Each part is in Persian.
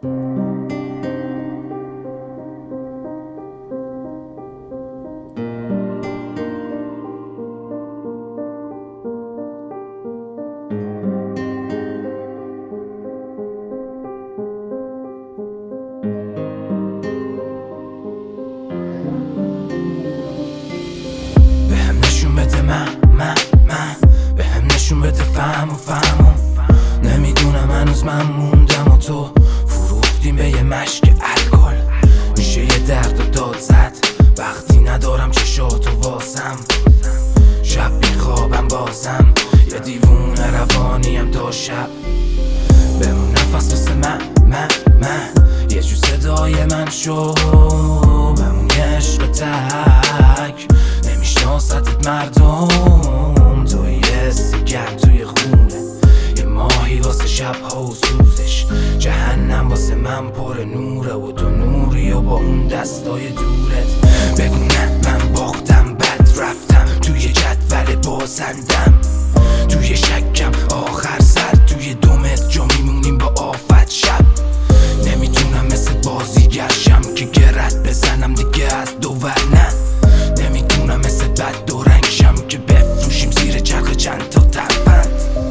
بهم نشون بده فهمو نمیدونم هنوز من موندم و تو فروختیم به یه مشک الکل. میشه یه درد و داد زد وقتی ندارم چشاتو واسم. شب بیخوابم بازم یه دیوونه روانیم تا شب. بمون نفس واسه من یه جو صدای من شو. بمون یه عشق تک نمیشناستت مردم. تو یه حسی گرم توی خونه، یه ماهی واسه شبها و سوزش. جهنم واسه من پر نوره و تو نوری و با اون دستای دورت. بگو نه من باختم بد رفتم توی جدول بازندم. توی شکم آخر سر توی دومت جا میمونیم با آفت شب. نمیتونم مثل بازیگرشم که گرت بزنم دیگه از دوور. نه نمیتونم مثل بد دو رنگشم که بفروشیم زیر چرخ چند تا ترفند.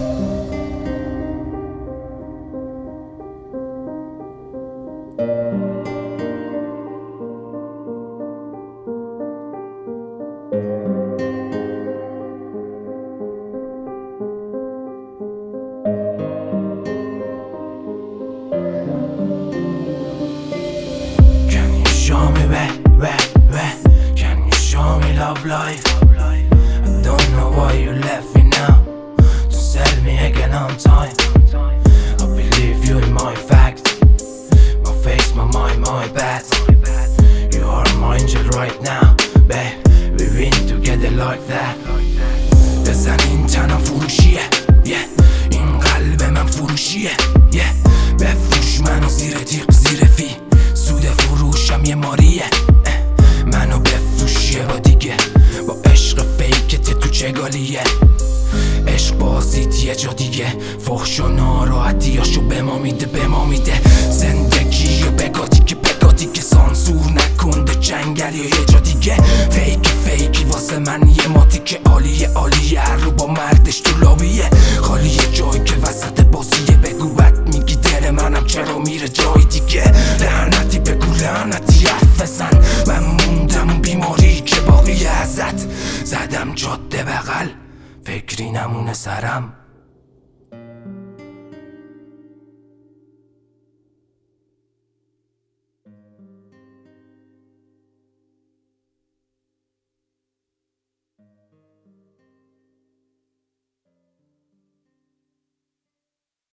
Show me where can you show me love life? I don't know why you left me now. Don't sell me again on time. I believe you in my fact. My face, my mind, my bad. You are my angel right now, babe. We win together like that. بزن این تنها فروشیه این قلب من فروشیه بفروش منو زیر تیغ زیر فی. سود فروشم یه ماریه. منو بفروش یه با دیگه با عشق فیکت تو چگالیه. عشق بازیت یه جا دیگه. فحش و ناراحتیاشو به ما میده زندگی و بگاتی که سانسور نکنده جنگل یا یه جا دیگه. فیکی واسه من یه ماتی که عالیه رو با مردش تو لابیه. خالی یه جایی که وسط بازیه. بگو بد میگی دل منم چرا میره جای دیگه. لعنتی بگو لعنتی حرف بزن. من موندم اون بیماری که باقیه ازت. زدم جاده بغل فکری نمونه سرم.